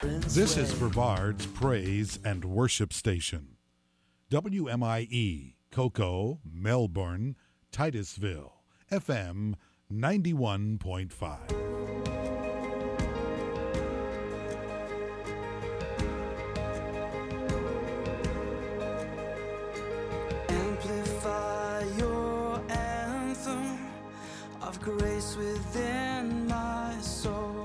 This is Brevard's Praise and Worship Station. WMIE, Cocoa, Melbourne, Titusville, FM 91.5. Amplify your anthem of grace within my soul.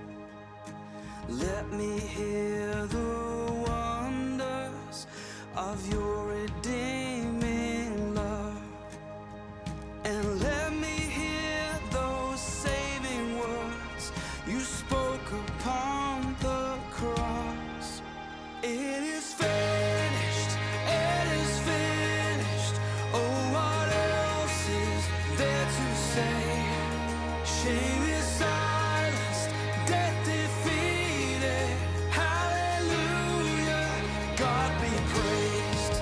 Let me hear the wonders of your redeeming love, and let me hear those saving words you spoke upon the cross. It is finished, it is finished. Oh, what else is there to say? Shame is silenced, death defeated. Hallelujah, God be praised.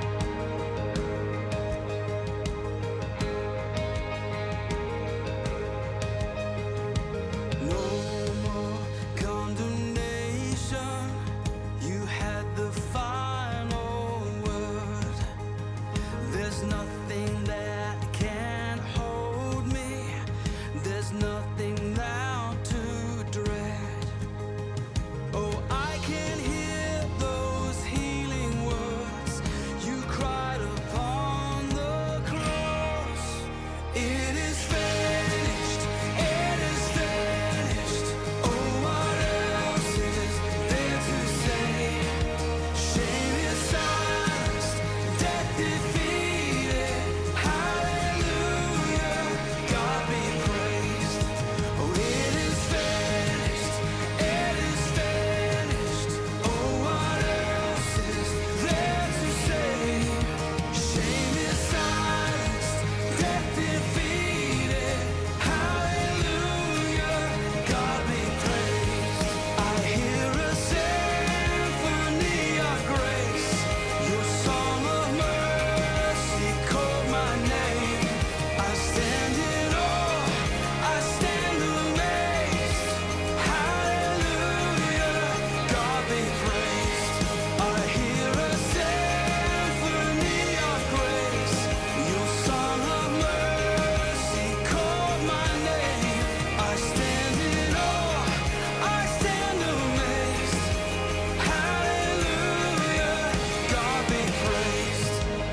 No more condemnation. You had the final word. There's nothing that can hold me. There's nothing now to dread. Oh, I can hear those healing words you cried upon the cross. It is finished, it is finished. Oh, what else is there to say? Shame is silenced, death defeated. Hallelujah, God be praised. Oh, it is finished, it is finished. Oh, what else is there to say? Shame is silenced, death defeated. Hallelujah, God be praised. I hear a symphony of grace. Your song of mercy called my name. I stand in awe, I stand amazed. Hallelujah, God be praised. I hear a symphony of grace. Your song of mercy called my name. I stand in awe, I stand amazed. Hallelujah, God be praised.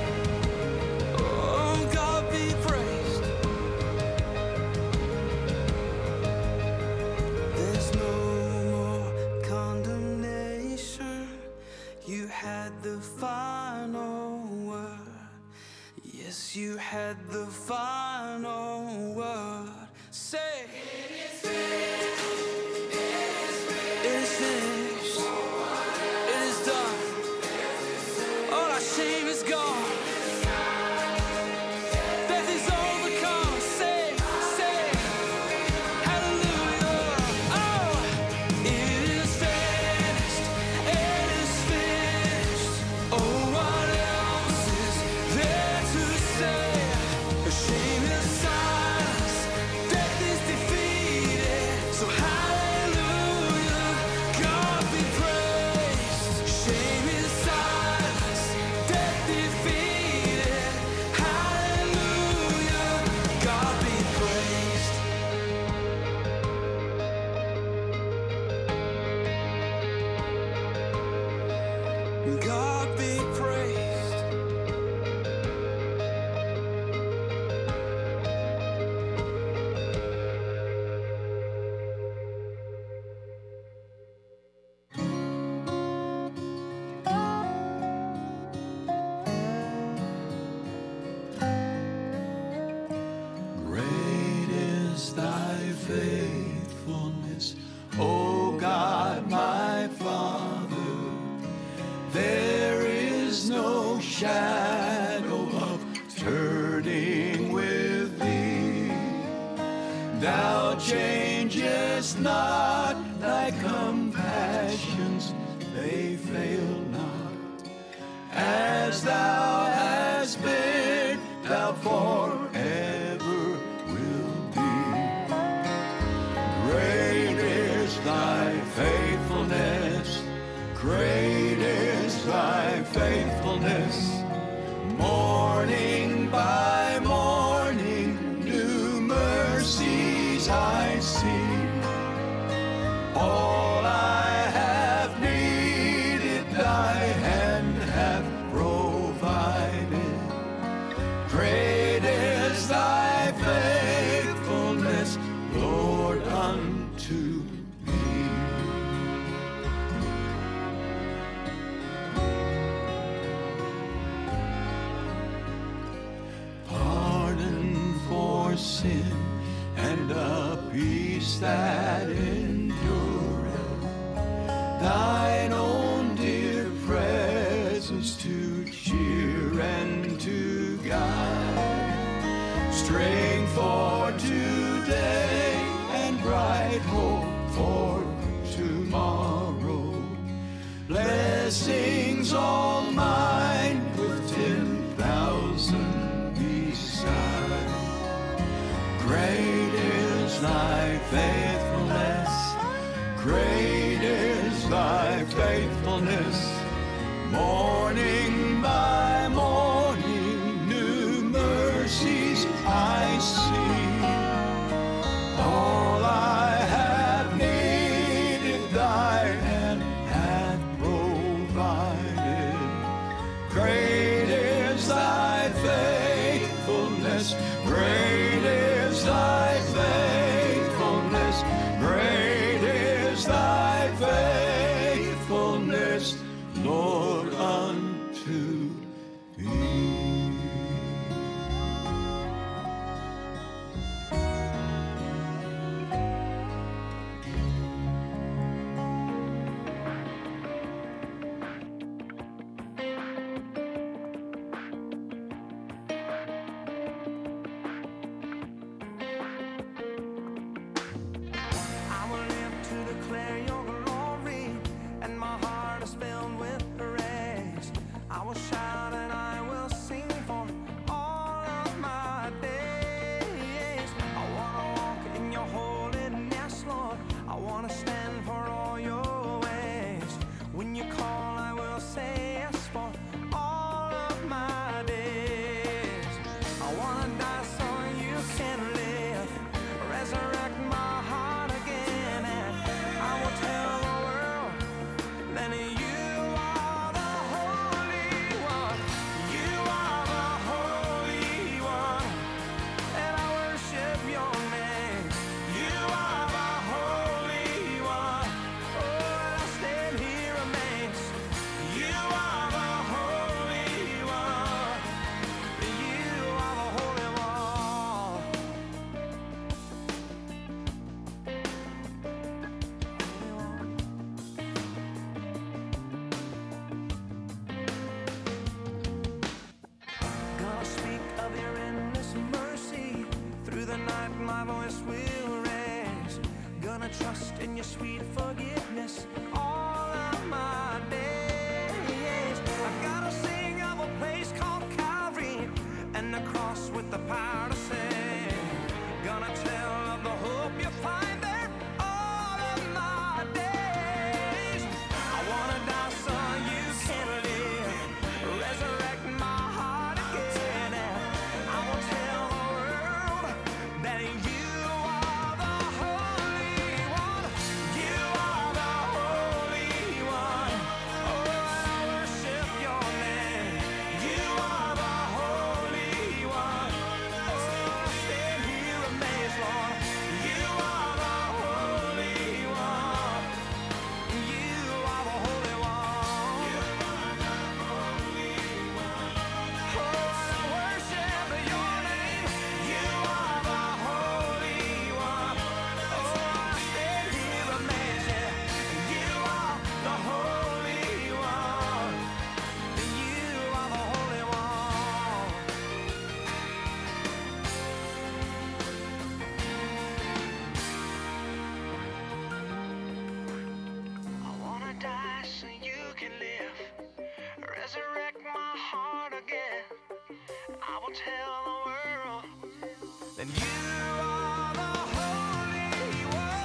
Oh, God be praised. There's no more condemnation. You had the final word. Yes, you had the final word. Say, it is finished. It is done. All our shame is gone. Death is overcome. Say, hallelujah. Oh, it is finished. It is finished. Oh, what else is there to say? Shame is silenced, death is defeated. So hallelujah, God be praised. Shame is silenced, death defeated. Hallelujah, God be praised. God be praised. Great is thy faithfulness, O God, my Father. There is no shadow of turning with thee. Thou changest not, thy compassions, they fail not. As thou hast been, thou forever will be. Great is thy faithfulness, is thy faithfulness. Morning by morning, new mercies I see. All I have needed, thy hand hath provided. Great is thy faithfulness, Lord, unto me. Pardon for sin and a peace that endureth, thine own dear presence to cheer and to guide, strength for today and bright hope for tomorrow, blessings all mine with 10,000 beside. Great is thy faithfulness, great is thy faithfulness. Morning by morning, new mercies I see. All I have needed, thy hand hath provided. Great is thy faithfulness, great is thy faithfulness, great is thy faithfulness, Lord, unto thee. I will live to declare your glory, and my heart is filled with praise. I will shout and I will sing for all of my days. I want to walk in your holiness, Lord. I want to stand for all your ways. When you call, I will say yes for all of my days. I want to die so you can live, resurrect my heart again, and I will tell the world that you are the Holy One. You are the Holy One, and I worship your name. You are the Holy One. Oh, and I stand here amazed. You are the Holy One. You are the Holy One. Gonna speak of your endless mercy. Through the night my voice will raise. Gonna trust in your sweet forgiveness all of my days. I gotta sing of a place called Calvary and the cross with the power to save. Gonna tell of the hope you find there all of my days. I wanna die so you can live, resurrect my heart again, and I will tell the world that you are the Holy One. You are the Holy One. Oh, and I worship your name. You are the Holy One. Oh, I stand here amazed, Lord. You are the Holy One. You are the Holy One. You are the Holy One. Oh, and I worship your name. You are the Holy One. Oh, I stand here amazed. Yeah. You are the Holy One. You are the Holy One. I wanna die so you can live, resurrect my heart again. I will tell the world that you are the Holy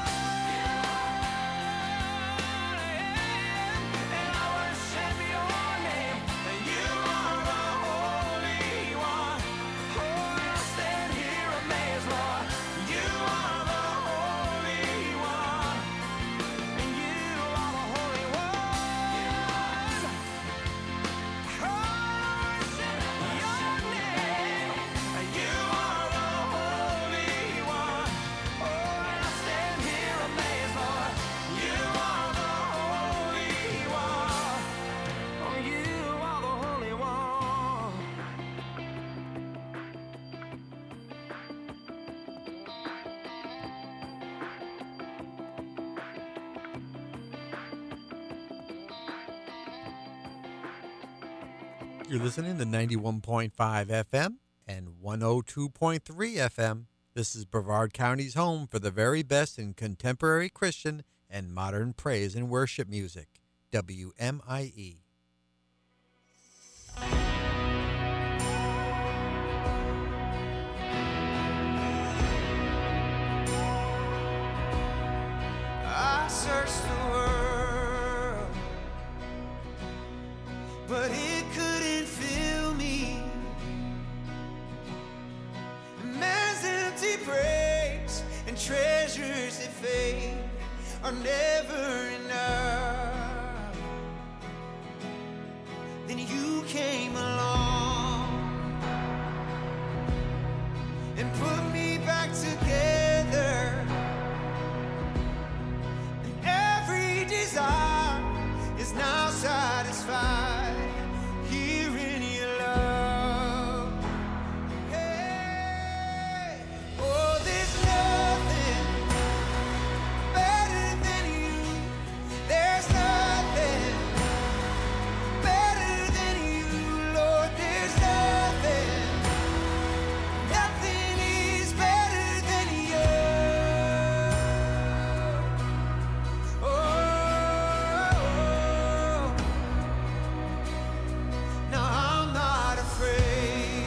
One. And I worship your You're listening to 91.5 FM and 102.3 FM. This is Brevard County's home for the very best in contemporary Christian and modern praise and worship music. WMIE. I searched the world, but it couldn't fill me. Man's empty praise and treasures that fade are never enough. Then you came along and put me back together. Every desire is now satisfied here in your love. Hey, oh, there's nothing better than you. There's nothing better than you, Lord. There's nothing, nothing is better than you. Now I'm not afraid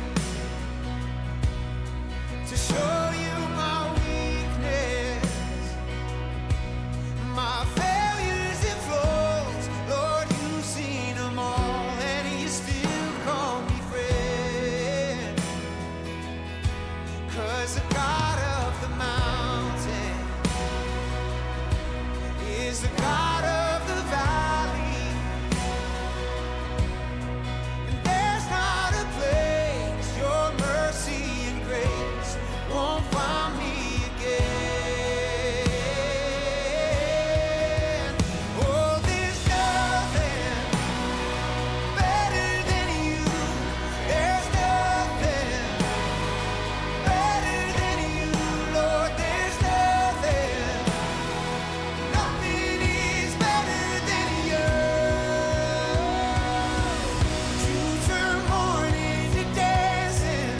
to show you my weakness, my failures and flaws. Lord, you've seen them all, and you still call me friend. 'Cause the God of the mountain is the God of the valley. And there's not a place your mercy and grace won't find me again. Oh, there's nothing better than you. There's nothing better than you, Lord. There's nothing, nothing is better than you. You turn mourning to dancing.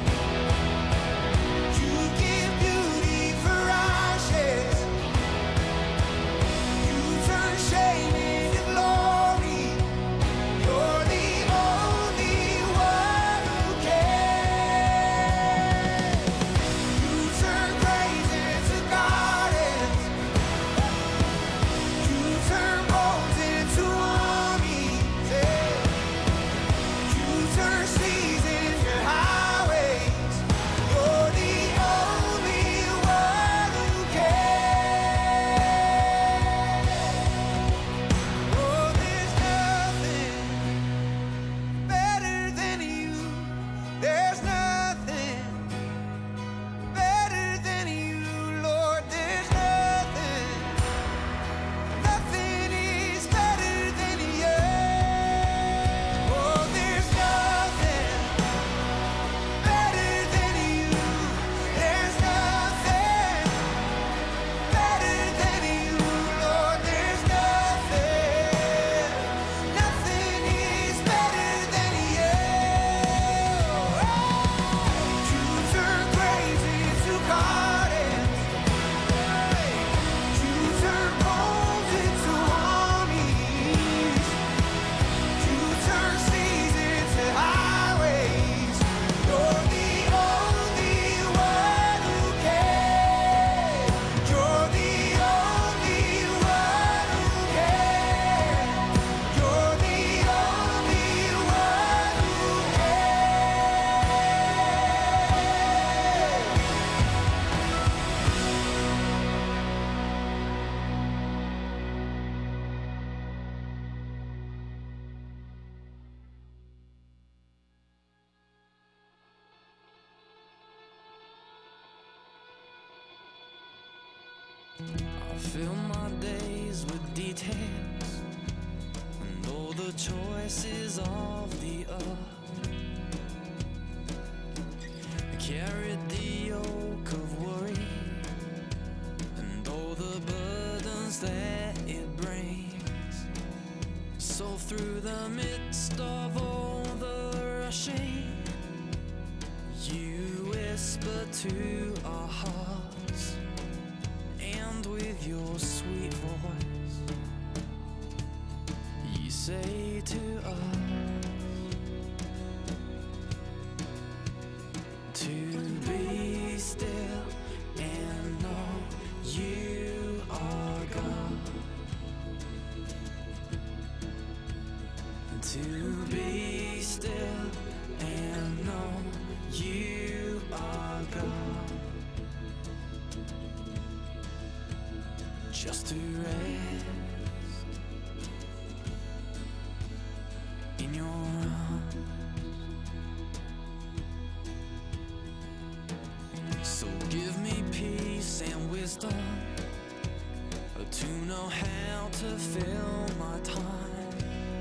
You give beauty for ashes. You turn shame into glory. You're the only one who can. You turn graves into gardens. You turn bones into armies. You turn seas into highways. You're the only one who can. Oh, there's nothing better than you. There's nothing better than you, Lord. There's nothing, nothing is better than you. Oh, there's nothing better than you. There's nothing better than you, Lord. There's nothing, nothing is better than you. You turn graves into gardens. You turn bones into armies. You turn seas into highways. You're the only one who can. You're the only one who can. You're the only one who I fill my days with details and all the choices of the earth. I carried the yoke of worry and all the burdens that it brings. So through the midst of all rushing. You whisper to our hearts, and with your sweet voice, you say to us to be still and know you are God. To be still and know you are God. Just to rest in your arms. So give me peace and wisdom to know how to fill my time,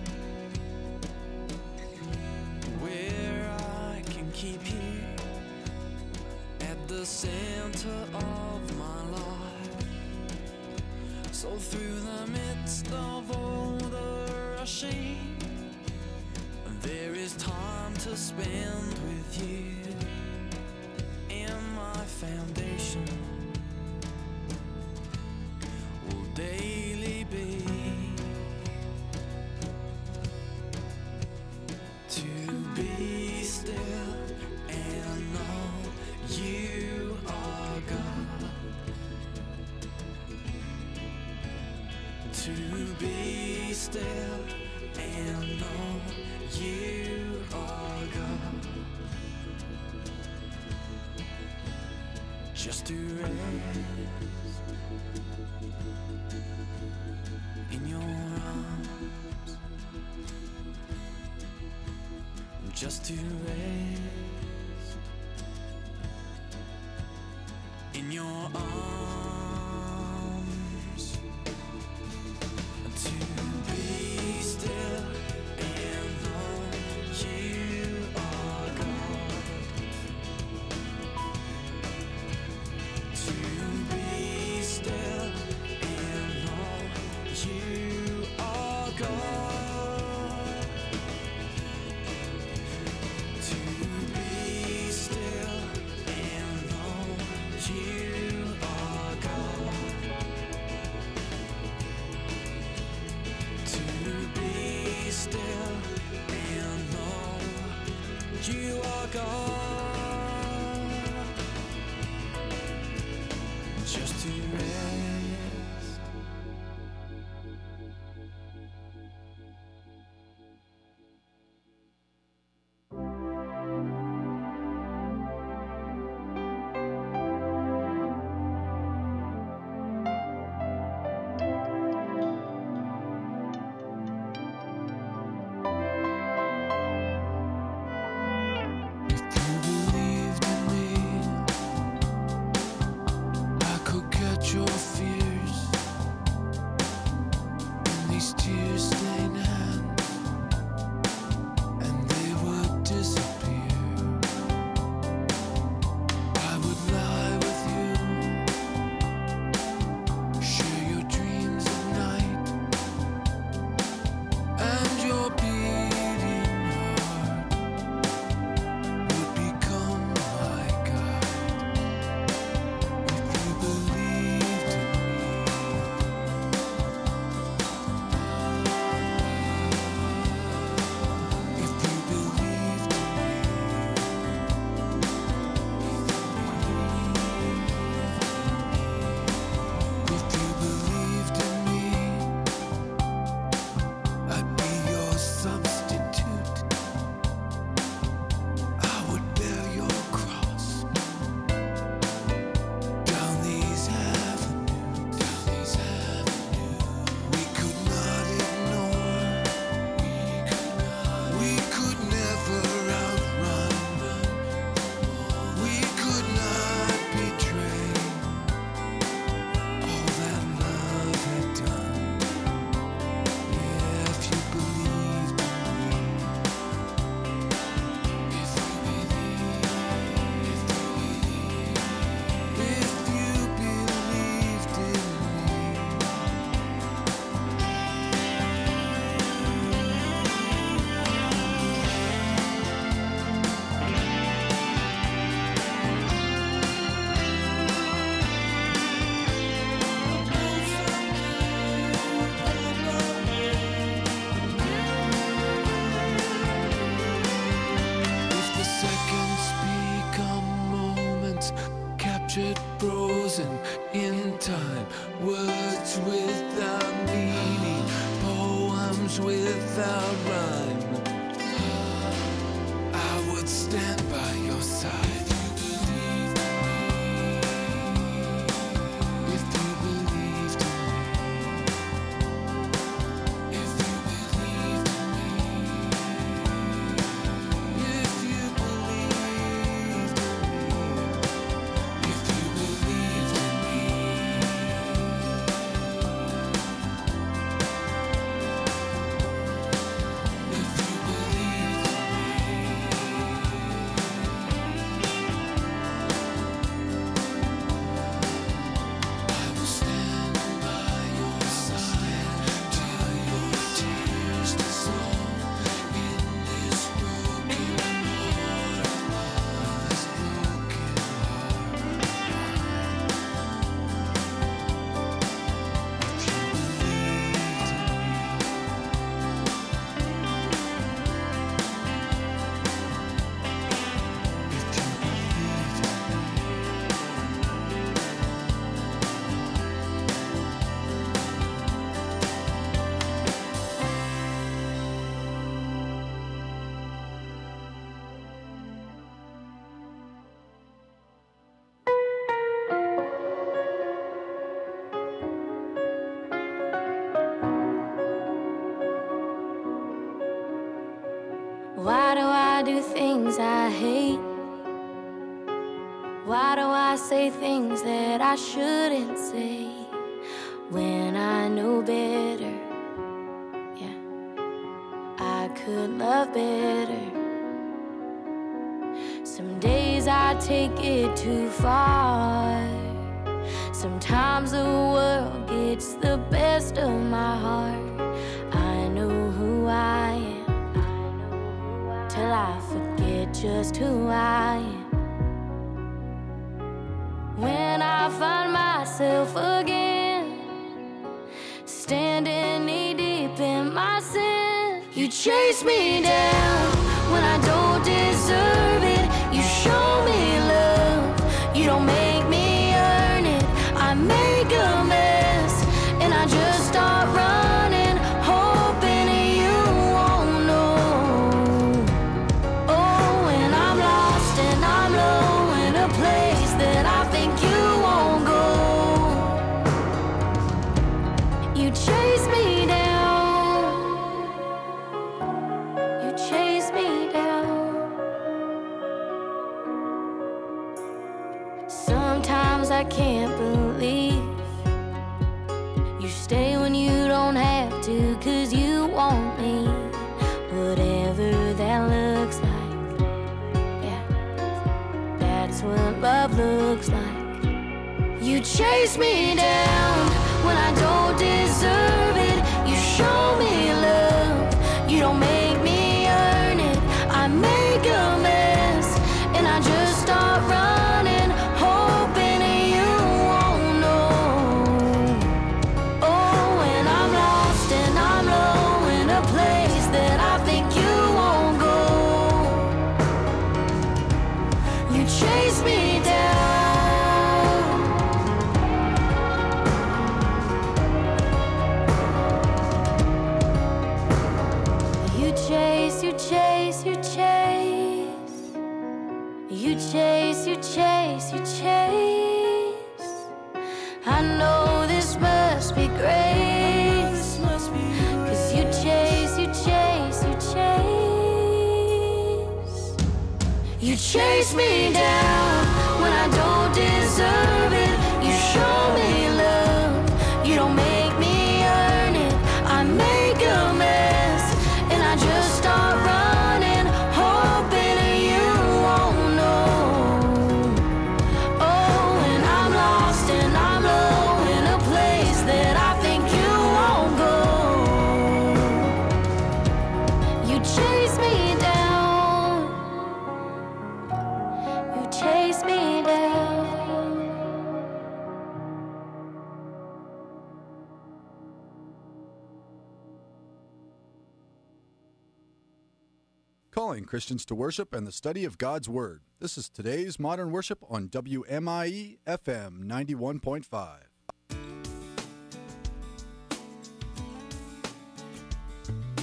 where I can keep you at the center of my life. So through the midst of all the rushing, there is time to spend with you. And my foundation will daily be to be still and know you are God. To be still and know you are God. Just to rest in your arms. Just to rest in your arms. To be still and know you are God. To be still and know you are God. To be still and know you are God. To be still and know you are God. Just to rest. If you believed in me, I could catch your fears in these tear-stained hands, and they would disappear. I would lie with you, share your dreams at night, and your beating heart would become my guide. If you believed in me, words without rhyme. I would stand by your side. If you believed in me. If you believed in me. If you believed in me. If you believed in me. If you believed I will stand by your side till your tears dissolve in this broken heart of mine. This broken heart of mine. If you believed in me. If you believed in me. Why do I do things I hate? Why do I say things that I shouldn't say when I know better? Yeah, I could love better. Some days I take it too far. Sometimes the world gets the best of my heart. I know who I am till I forget just who I am. When I find myself again standing knee deep in my sin, you chase me down when I don't deserve it. You show me love, you don't make me earn it. I make a mess and I just start running, hoping you won't know. Oh, and I'm lost and I'm low in a place that I think you won't go. You chase me down. You chase me down. Sometimes I can't believe you stay when you don't have to, 'cause you want me. Whatever that looks like, yeah, that's what love looks like. You chase me down when I don't deserve it. You show me love, you don't make me earn it. I make a mess and I just start running, hoping you won't know. Oh, and I'm lost and I'm low in a place that I think you won't go. You chase me down. You chase, you chase, you chase. You chase, you chase, you chase. I know this must be grace, 'cause you chase, you chase, you chase. You chase me down when I don't deserve it. You show me love, you don't make me earn it. I make a mess and I just start running, hoping you won't know. Oh, and I'm lost and I'm low in a place that I think you won't go. You chase me down. You chase me down. Calling Christians to worship and the study of God's Word. This is today's Modern Worship on WMIE FM 91.5.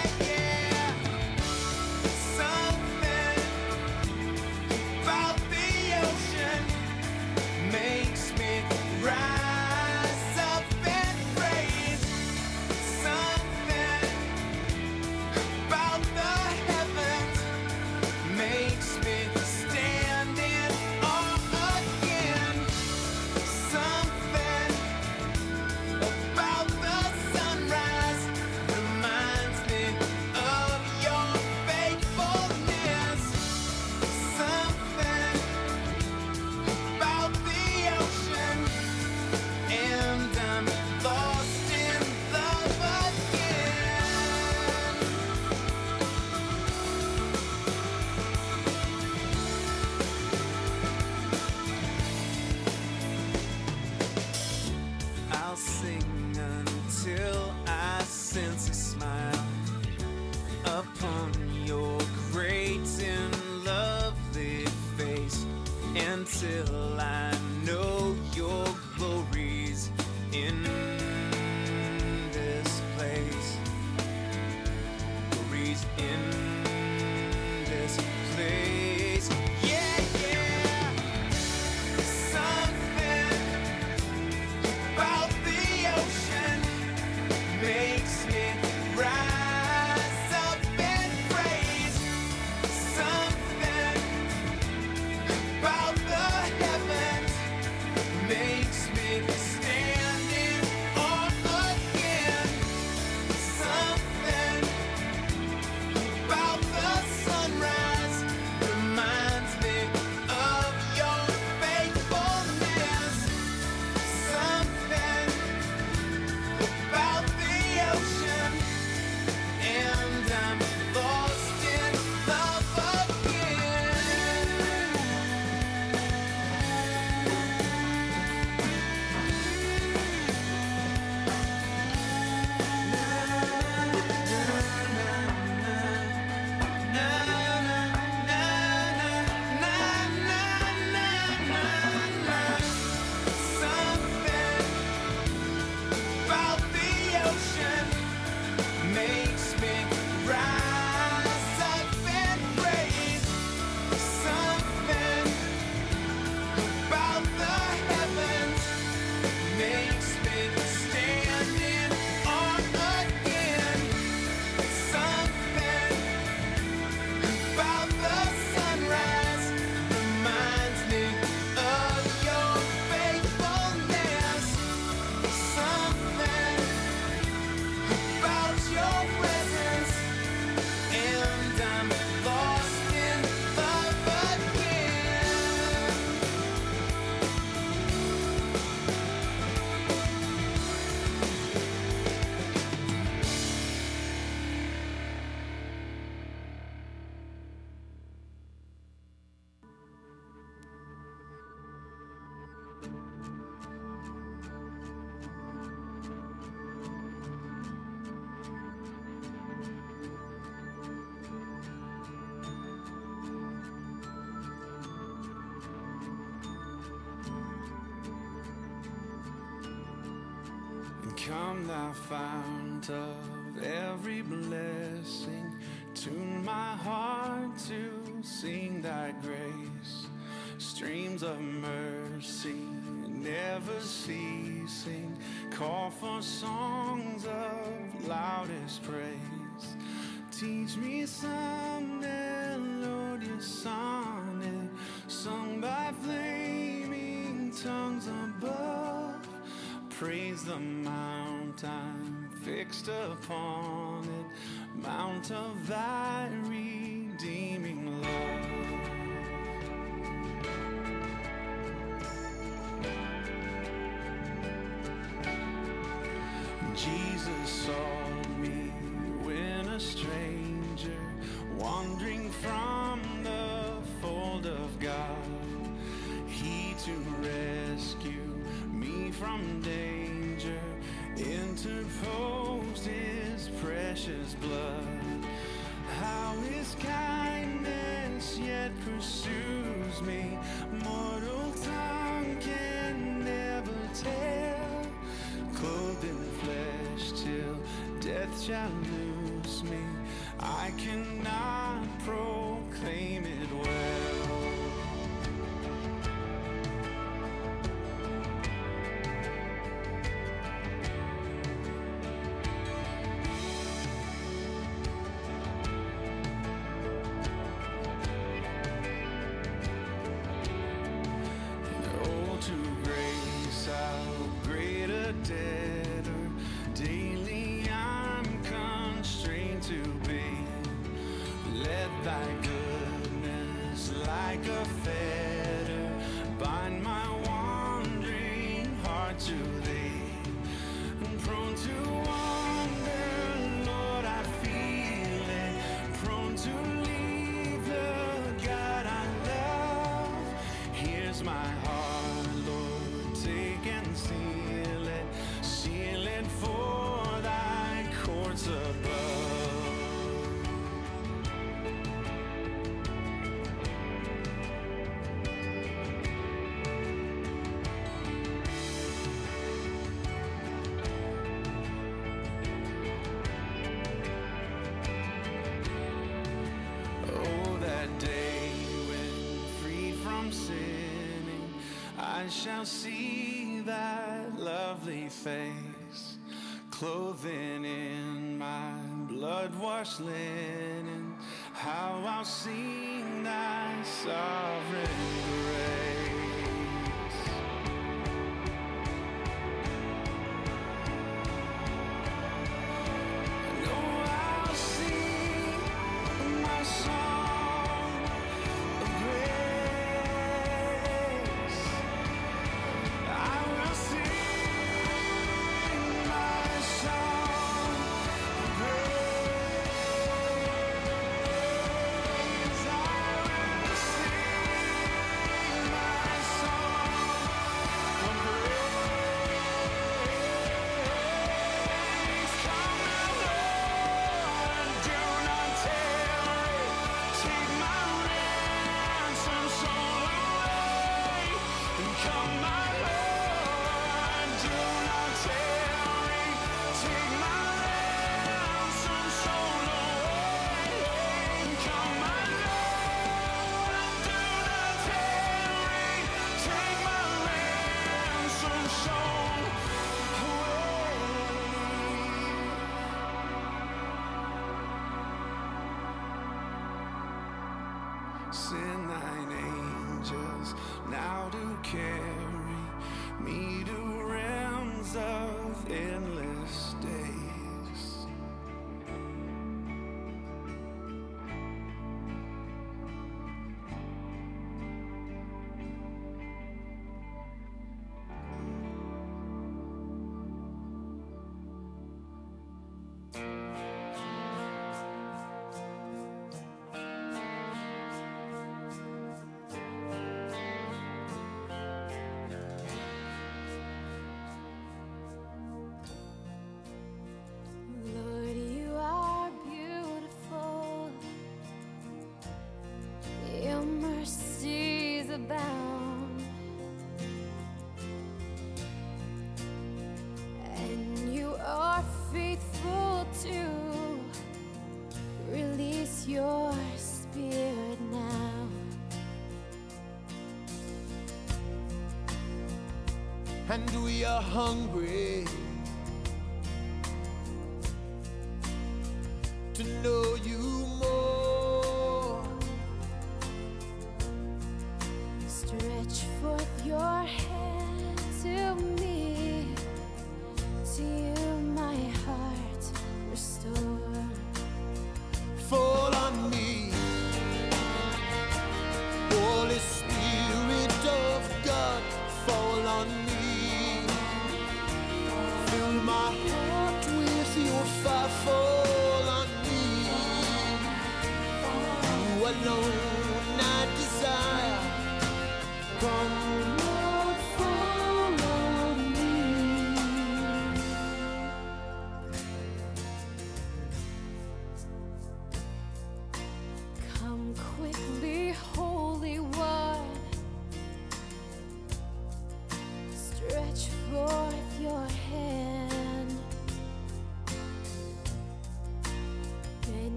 Until I know your glories in this place. Glories in this place. Yeah, yeah. Something about the ocean makes me rise up and praise. Something about the heavens makes me stand in awe again. Something about the sunrise reminds me of your faithfulness. Something about the ocean, and I'm lost in love again. Something about the ocean makes me rise up and praise. Something about the heavens makes me stand in awe again. Something about the sunrise reminds me of your faithfulness. Something about your presence, and I'm lost in love again. And come thou fount of every blessing, tune my heart to sing thy grace. Streams of mercy never ceasing, call for songs of loudest praise. Teach me some melodious sonnet sung by flaming tongues above. Praise the mount I'm fixed upon it, mount of thy redeeming love. Jesus saw me when a stranger, wandering from the fold of God. He to rescue me from danger interposed his precious blood. How his kindness yet pursues me, mortal tongue can never tell. Clothed in flesh till death shall lose loves me, I cannot proclaim it well. Daily I'm constrained to be. Let thy goodness like a fetter bind my wandering heart to thee. Prone to wander, Lord, I feel it. Prone to leave the God I love. Here's my heart, Lord, take and seal it. Seal it for thy courts above. Oh, that day when freed from sinning, I shall see that lovely face, clothing in my blood-washed linen. How I'll sing thy sovereign grace. No, I'll sing my song of grace. I will sing my song of grace. I will sing my song of grace. Come now, Lord, do not tarry. Take my ransom soul away. Come, my Lord, do not tarry. Take my ransom soul away. Come, my Lord, do not tarry. Take my ransom soul away. Send thine angels now to carry me to realms of endless days. Lord, you are beautiful. Your mercies abound, and you are faithful to release your spirit now. And we are hungry to know you more. Stretch forth your hand to me, to you my heart restore. Fall on me, Holy Spirit of God, fall on me.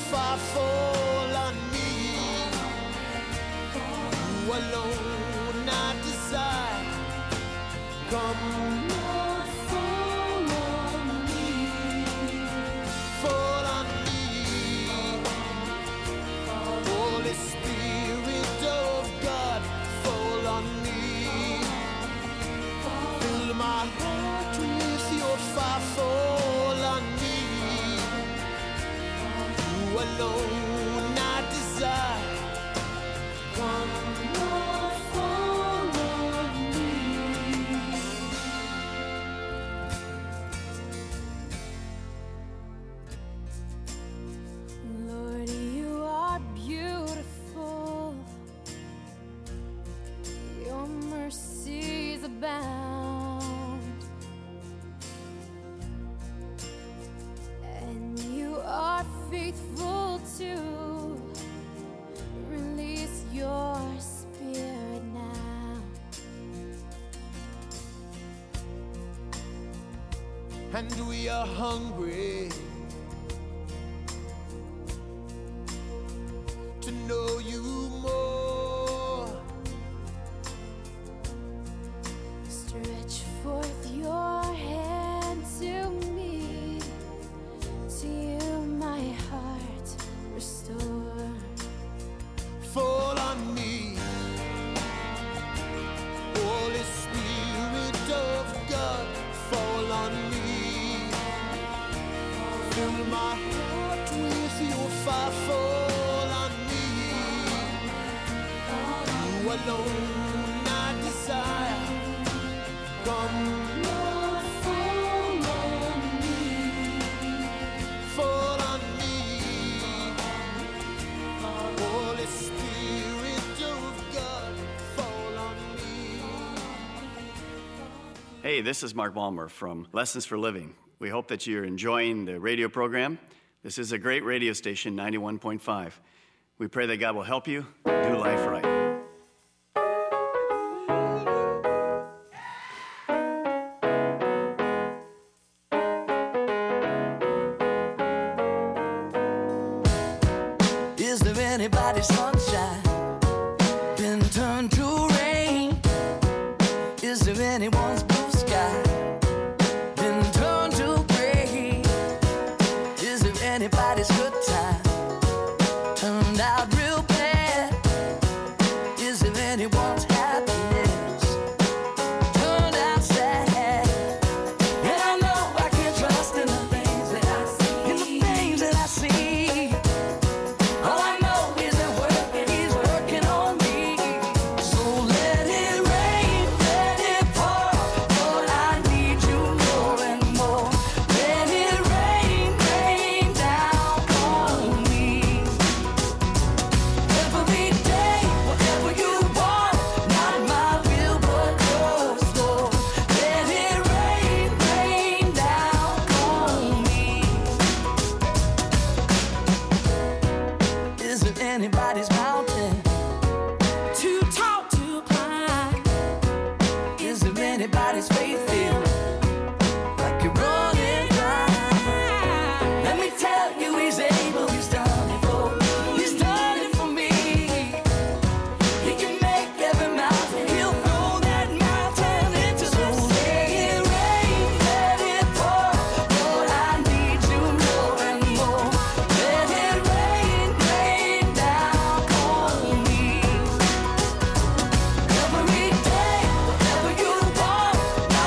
fire fall on me. You alone I desire. Come, Lord, fall on me. Fall on me. Holy Spirit of God, fall on me. Fill my heart with your fire, fall on me. You alone I desire. Come, Lord, fall on me. Lord, you are beautiful. Your mercies abound, and you are faithful to release your spirit now. And we are hungry to know you more. Stretch forth your hand to me, to you my heart restore. Fall on me. Holy Spirit of God, fall on me. Fill my heart with your fire, fall on me. You alone I desire. Come, Lord, fall on me. Fall on me. Holy Spirit of God, fall on me. Hey, this is Mark Ballmer from Lessons for Living. We hope that you're enjoying the radio program. This is a great radio station, 91.5. We pray that God will help you do life right. Is there anybody sunshine been turned to rain? Is there anyone's blue sky been turned to gray? Is there anybody's good time turned out real bad? Is there anyone's happiness turned out sad? And I know I can't trust in the things that I see, in the things that I see. All I know is that he's working on me. So let it rain, let it pour. Lord, I need you more and more. Let it rain, rain down on me. Every day, whatever you want, not my will but yours, Lord. Let it rain, rain down on me. Is there anybody's mountain too tall to climb? Is there anybody's faith filled like you're running dry? Let me tell you, he's able, he's done it for me. He can make every mountain, he'll throw that mountain into the sea. Let it rain, let it pour. Lord, I need you more and more. Let it rain, rain down on me. Every day, whatever you want,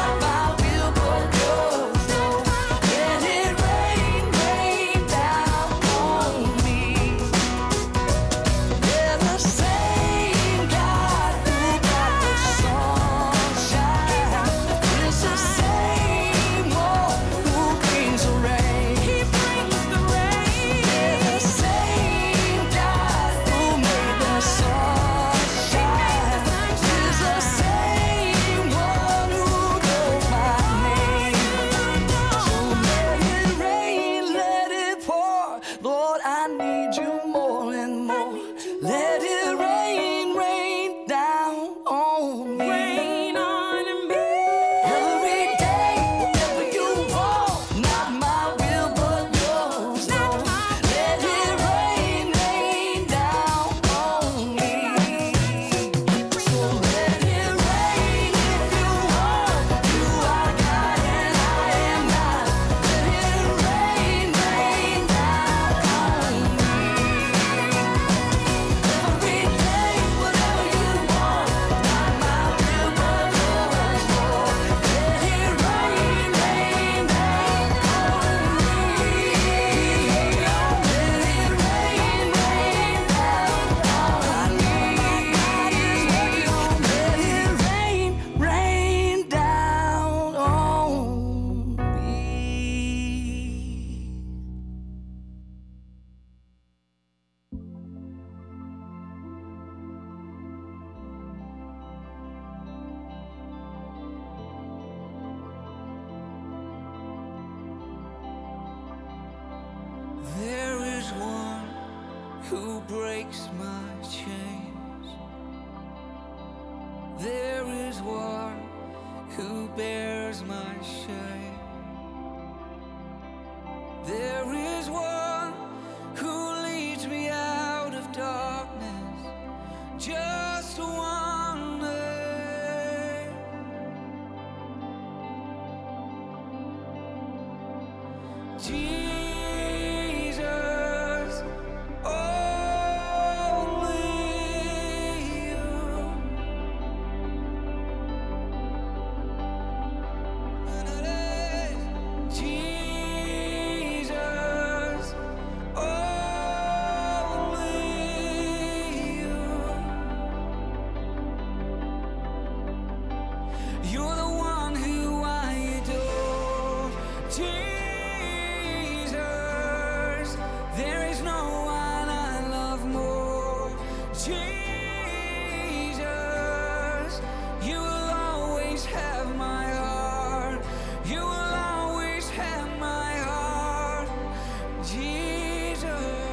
who breaks my chains. There is one who bears my shame. There is one who leads me out of darkness. Just one name. Jesus, only you. Jesus, only you. You're the one who I adore. Jesus, there is no one I love more. Jesus, you will always have my heart. You will always have my heart. Jesus.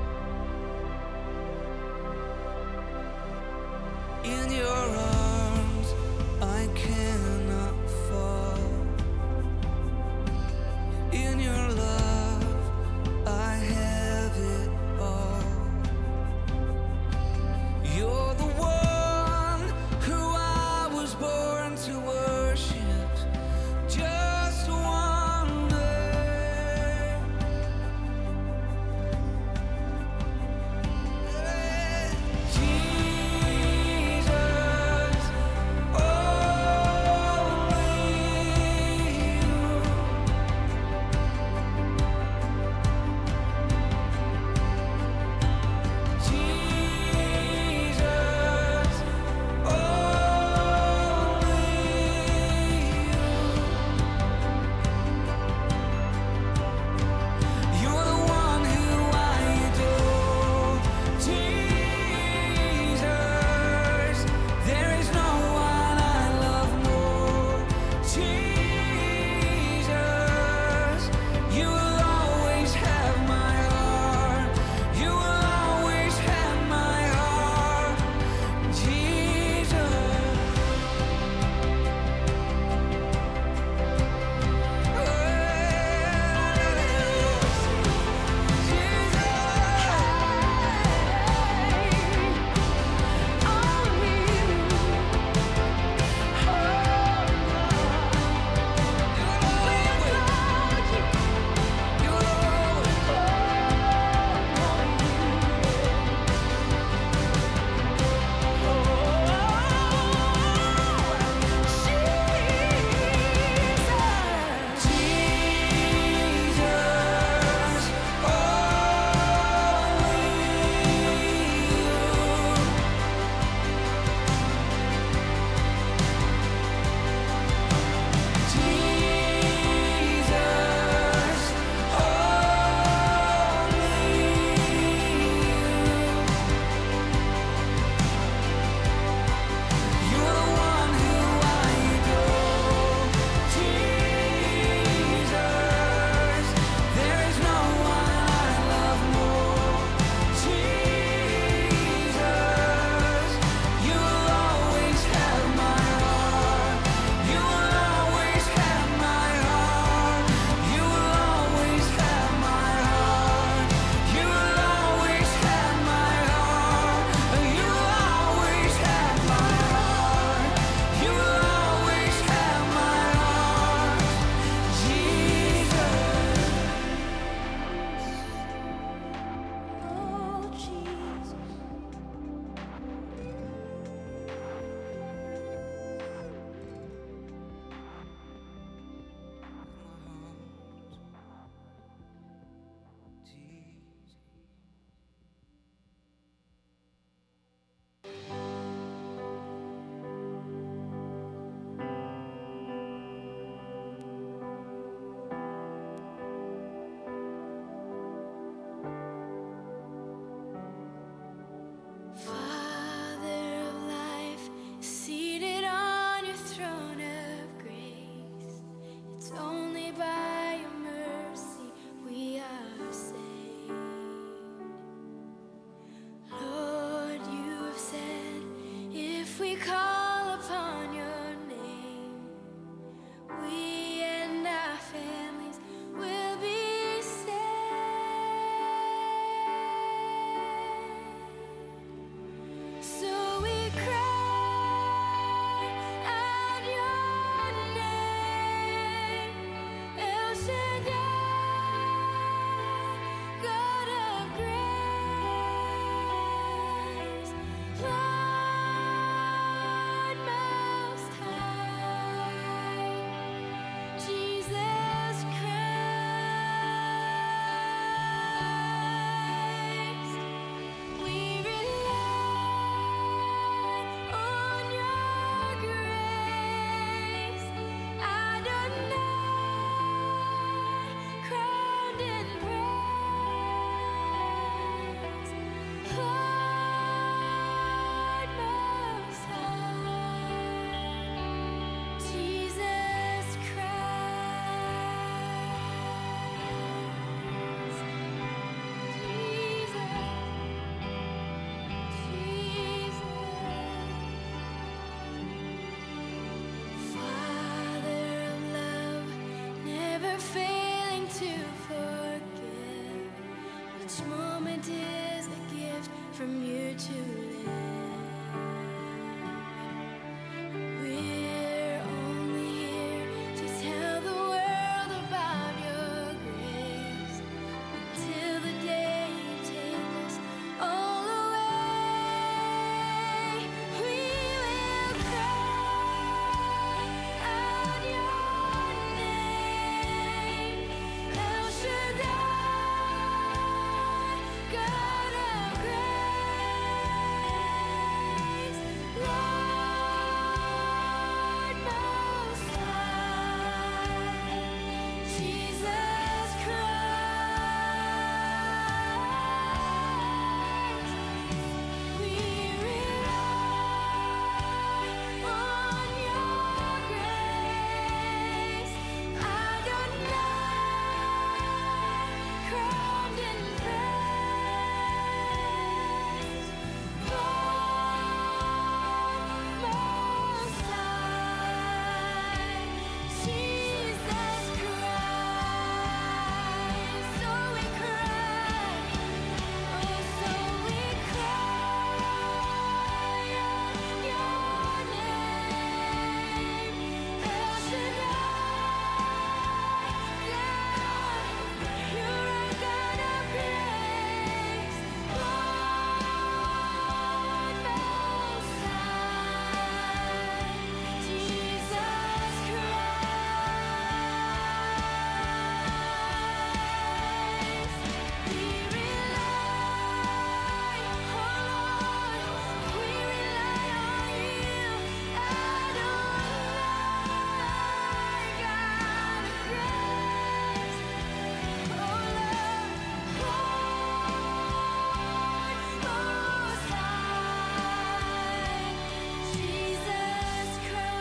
In your arms never failing to forgive. Each moment is a gift from you to live. We're only here to tell the world about your grace until the day you take us all away. We will cry out your name, El Shaddai, God of grace, Lord Most High, Jesus Christ. We rely on your grace, Adonai, crowned in praise, Lord Most High, Jesus Christ. So we cry, oh, so we cry out your name, El Shaddai, God, you're a God of grace, Lord Most High, Jesus Christ. We rely, oh Lord, we rely on you, Adonai, God of grace, oh Lord, Most High, Jesus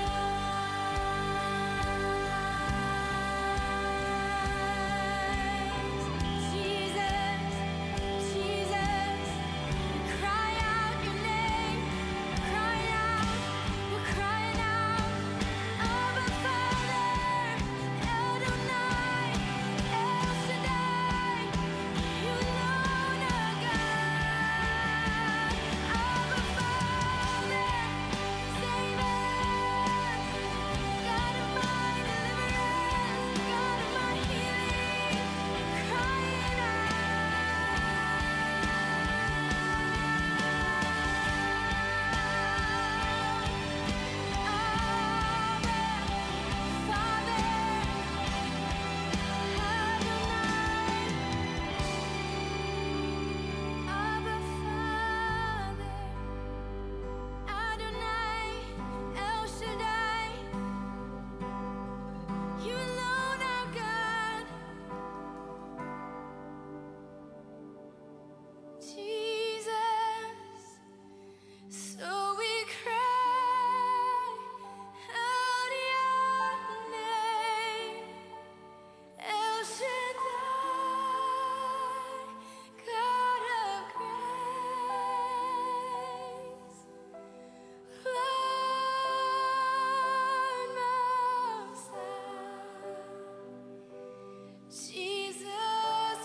Christ. Jesus, Jesus, cry out your name, cry out, we're crying out, Abba Father, Adonai, El Shaddai, you alone are God. Abba Father, save us, God of my deliverance, God of my healing, crying out. Jesus, so we cry out your name, El Shaddai, God of grace, Lord Most High, Jesus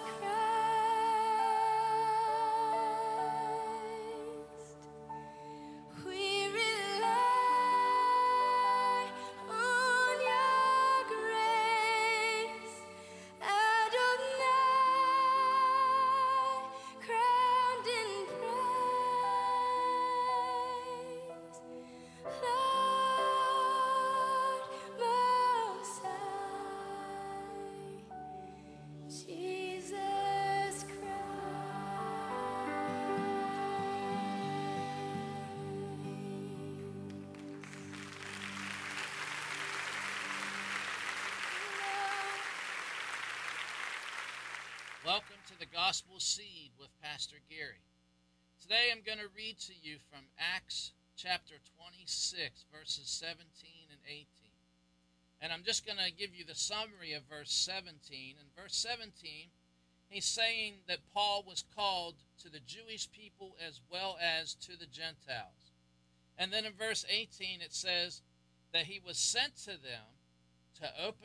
Christ. We rely on your grace, Adonai, crowned in praise, Lord Most High, Jesus Welcome to the Gospel Seed with Pastor Gary. Today I'm going to read to you from Acts chapter 26, verses 17 and 18. And I'm just going to give you the summary of verse 17. In verse 17, he's saying that Paul was called to the Jewish people as well as to the Gentiles. And then in verse 18 it says that he was sent to them to open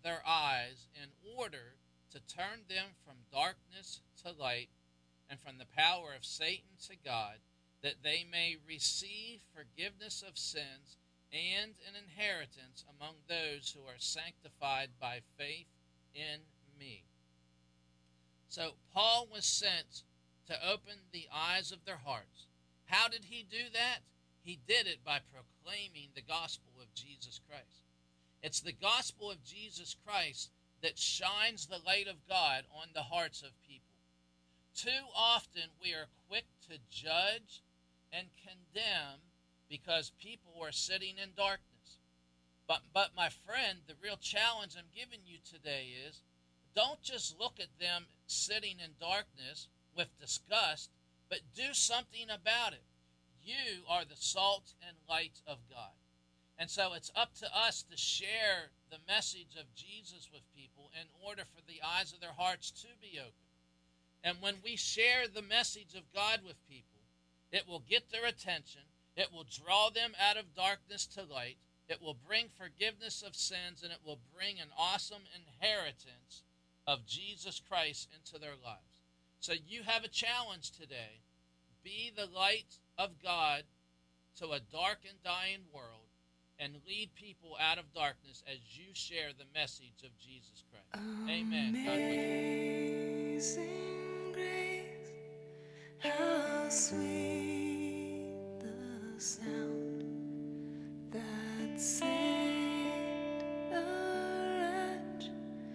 their eyes in order to turn them from darkness to light and from the power of Satan to God, that they may receive forgiveness of sins and an inheritance among those who are sanctified by faith in me. So Paul was sent to open the eyes of their hearts. How did he do that? He did it by proclaiming the gospel of Jesus Christ. It's the gospel of Jesus Christ that shines the light of God on the hearts of people. Too often we are quick to judge and condemn because people are sitting in darkness. But my friend, the real challenge I'm giving you today is, don't just look at them sitting in darkness with disgust, but do something about it. You are the salt and light of God. And so it's up to us to share the message of Jesus with people in order for the eyes of their hearts to be open. And when we share the message of God with people, it will get their attention. It will draw them out of darkness to light. It will bring forgiveness of sins, and it will bring an awesome inheritance of Jesus Christ into their lives. So you have a challenge today. Be the light of God to a dark and dying world and lead people out of darkness as you share the message of Jesus Christ. Amen. God bless you. Amazing grace, how sweet the sound that saved a wretch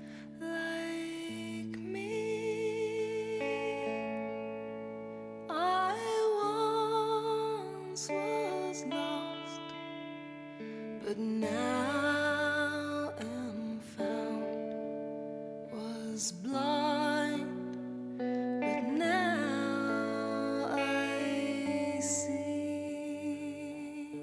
like me. I once was lost, but now am found, was blind, but now I see.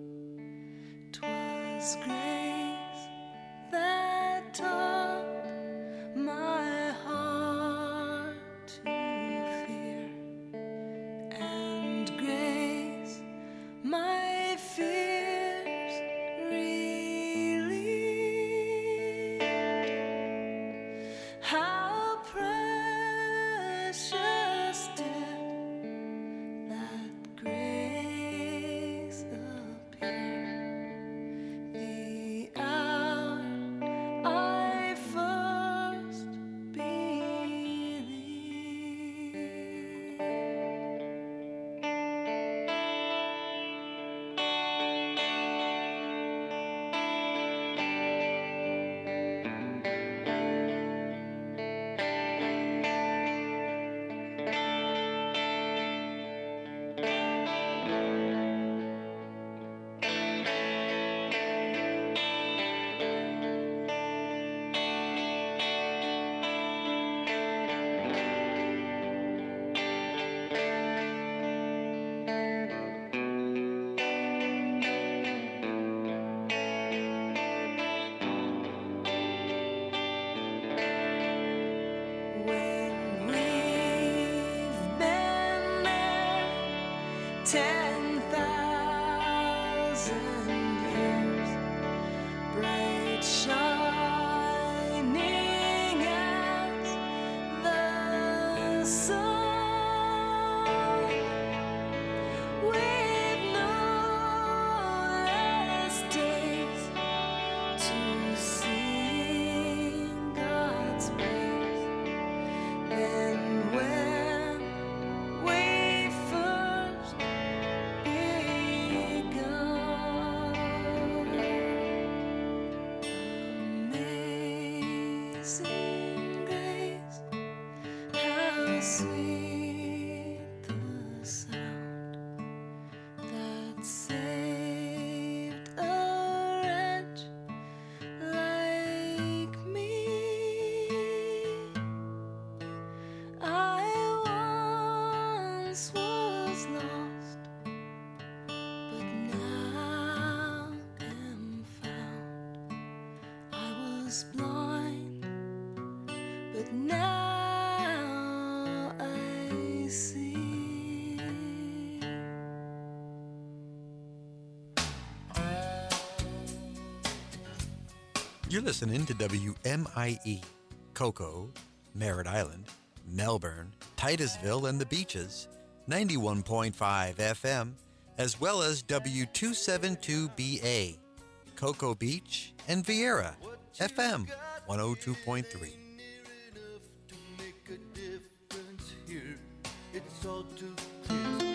'Twas grace that taught my heart to fear, and grace my fears relieved. How precious did that grace appear, the hour I first believed. When we've been there 10,000 years, bright shining as the sun, with no less days to sing God's praise than when we first begun. Amazing grace, how sweet the sound that saved a wretch like me. I once was lost, but now am found. I was blind, but now I see. You're listening to WMIE, Cocoa, Merritt Island, Melbourne, Titusville, and the Beaches, 91.5 FM, as well as W272BA, Cocoa Beach, and Vieira, FM 102.3. It's all too clear.